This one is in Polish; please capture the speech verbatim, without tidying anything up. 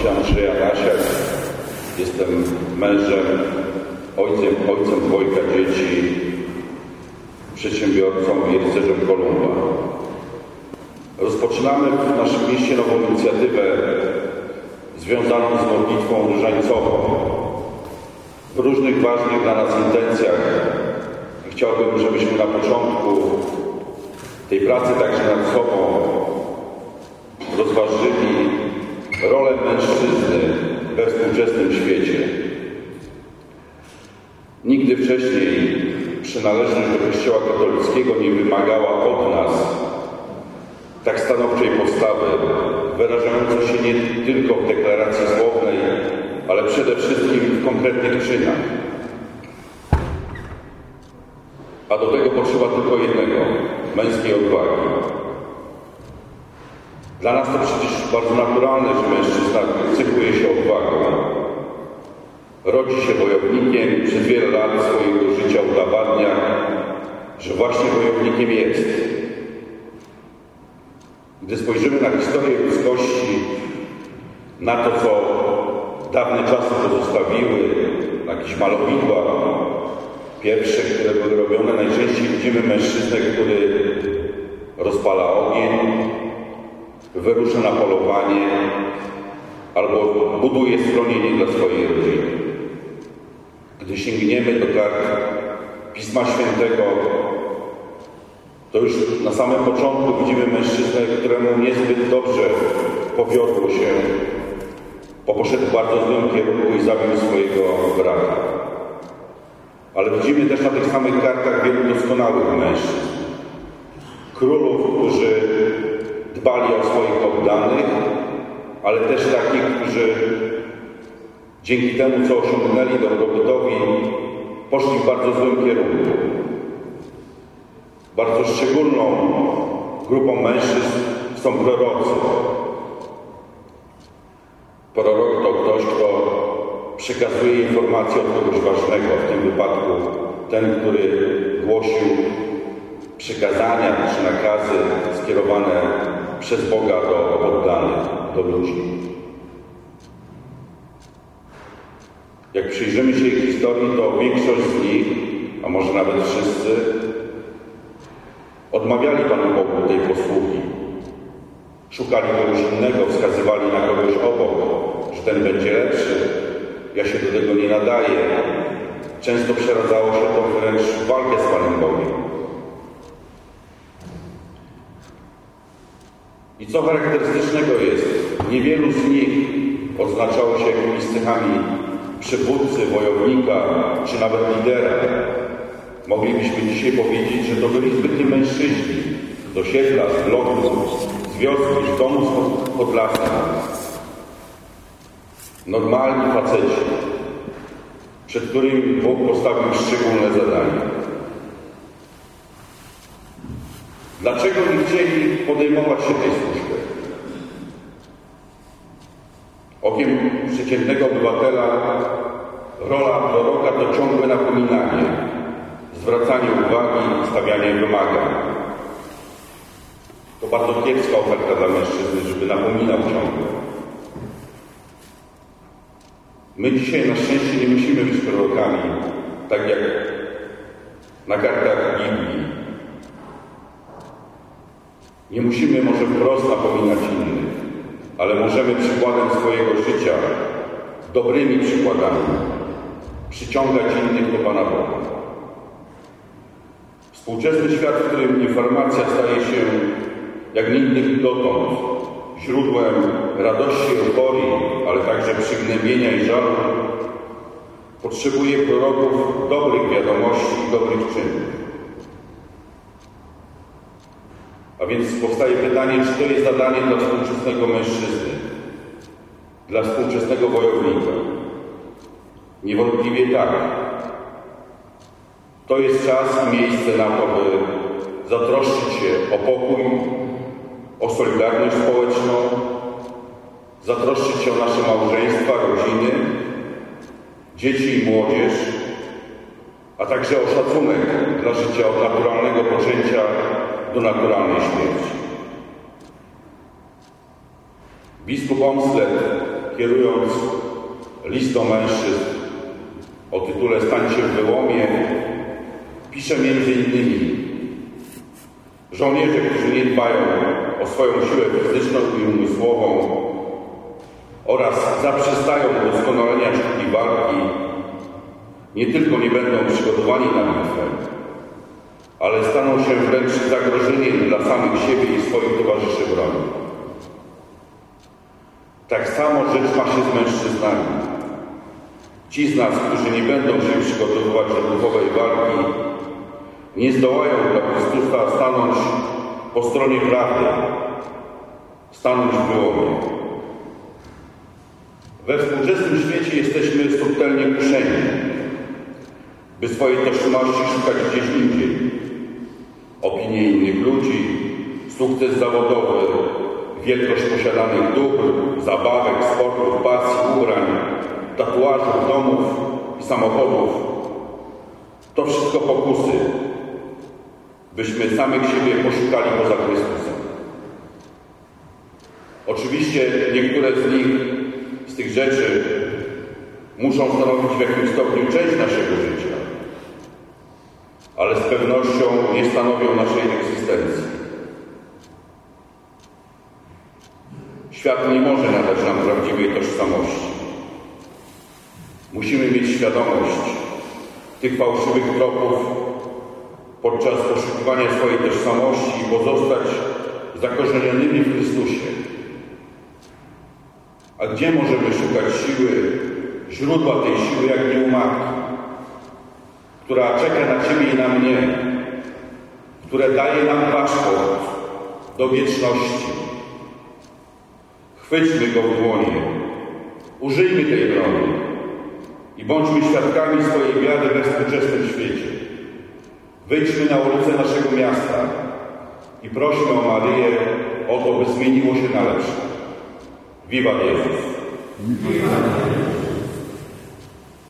się Andrzej Jasiak. Jestem mężem, ojcem, ojcem dwojga dzieci, przedsiębiorcą i rycerzem Kolumba. Rozpoczynamy w naszym mieście nową inicjatywę związaną z modlitwą różańcową. W różnych ważnych dla nas intencjach chciałbym, żebyśmy na początku tej pracy także nad sobą rozważyli rolę mężczyzny we współczesnym świecie. Nigdy wcześniej przynależność do Kościoła katolickiego nie wymagała od nas tak stanowczej postawy, wyrażającej się nie tylko w deklaracji słownej, ale przede wszystkim w konkretnych czynach. A do tego potrzeba tylko jednego – męskiej odwagi. Dla nas to przecież bardzo naturalne, że mężczyzna cechuje się odwagą. Rodzi się wojownikiem, przez wiele lat swojego życia udowadnia, że właśnie wojownikiem jest. Gdy spojrzymy na historię ludzkości, na to, co dawne czasy pozostawiły, na jakieś malowidła, pierwsze, które były robione, najczęściej widzimy mężczyznę, który rozpala ogień, wyrusza na polowanie albo buduje schronienie dla swojej rodziny. Gdy sięgniemy do kart Pisma Świętego, to już na samym początku widzimy mężczyznę, któremu niezbyt dobrze powiodło się, bo poszedł w bardzo złym kierunku i zabił swojego brata. Ale widzimy też na tych samych kartach wielu doskonałych mężczyzn. Królów, którzy dbali o swoich poddanych, ale też takich, którzy dzięki temu, co osiągnęli dobrobytowi, poszli w bardzo złym kierunku. Bardzo szczególną grupą mężczyzn są prorocy. Prorok to ktoś, kto przekazuje informacje od kogoś ważnego, w tym wypadku ten, który głosił przykazania czy nakazy skierowane przez Boga do poddanych, do ludzi. Jak przyjrzymy się ich historii, to większość z nich, a może nawet wszyscy, odmawiali Panu Bogu tej posługi. Szukali kogoś innego, wskazywali na kogoś obok, że ten będzie lepszy. Ja się do tego nie nadaję. Często przeradzało się to wręcz w walkę z Panem Bogiem. I co charakterystycznego jest, niewielu z nich odznaczało się jakimiś cechami przywódcy, wojownika, czy nawet lidera. Moglibyśmy dzisiaj powiedzieć, że to byli zwykli mężczyźni z osiedla, z bloku, z wioski, z domu pod lasem. Normalni faceci, przed którymi Bóg postawił szczególne zadanie. Dlaczego nie chcieli podejmować się tej służby? Okiem przeciętnego obywatela rola proroka to ciągłe napominanie, zwracanie uwagi, stawianie wymagań. To bardzo kiepska oferta dla mężczyzny, żeby napominał ciągle. My dzisiaj na szczęście nie musimy być prorokami, tak jak na kartach Biblii. Nie musimy może wprost napominać innych, ale możemy przykładem swojego życia, dobrymi przykładami, przyciągać innych do Pana Boga. Współczesny świat, w którym informacja staje się jak nigdy dotąd źródłem radości, euforii, ale także przygnębienia i żalu, potrzebuje proroków dobrych wiadomości i dobrych czynów. A więc powstaje pytanie, czy to jest zadanie dla współczesnego mężczyzny, dla współczesnego wojownika? Niewątpliwie tak. To jest czas i miejsce na to, by zatroszczyć się o pokój, o solidarność społeczną, zatroszczyć się o nasze małżeństwa, rodziny, dzieci i młodzież, a także o szacunek dla życia od naturalnego poczęcia do naturalnej śmierci. Biskup Omslet kierując list do mężczyzn o tytule Stańcie w wyłomie, pisze między innymi: żołnierze, którzy nie dbają o swoją siłę fizyczną i umysłową oraz zaprzestają doskonalenia sztuki walki, nie tylko nie będą przygotowani na bitwę, ale staną się wręcz zagrożeniem dla samych siebie i swoich towarzyszy broni. Tak samo rzecz ma się z mężczyznami. Ci z nas, którzy nie będą się przygotowywać do duchowej walki, nie zdołają dla Chrystusa stanąć po stronie prawdy, stanąć w wyłomie. We współczesnym świecie jesteśmy subtelnie kuszeni, by swojej tożsamości szukać gdzieś indziej. Opinie innych ludzi, sukces zawodowy, wielkość posiadanych dóbr, zabawek, sportów, pasji, ubrań, tatuażów, domów i samochodów. To wszystko pokusy, byśmy samych siebie poszukali poza Chrystusem. Oczywiście niektóre z nich, z tych rzeczy muszą stanowić w jakimś stopniu część naszego życia, ale z pewnością nie stanowią naszej egzystencji. Świat nie może nadać nam prawdziwej tożsamości. Musimy mieć świadomość tych fałszywych tropów podczas poszukiwania swojej tożsamości i pozostać zakorzenionymi w Chrystusie. A gdzie możemy szukać siły, źródła tej siły, jak nie u Matki, która czeka na Ciebie i na mnie, które daje nam paszport do wieczności. Chwyćmy go w dłonie, użyjmy tej broni i bądźmy świadkami swojej wiary we współczesnym świecie. Wyjdźmy na ulicę naszego miasta i prośmy o Maryję o to, by zmieniło się na lepsze. Wiwat Jezus!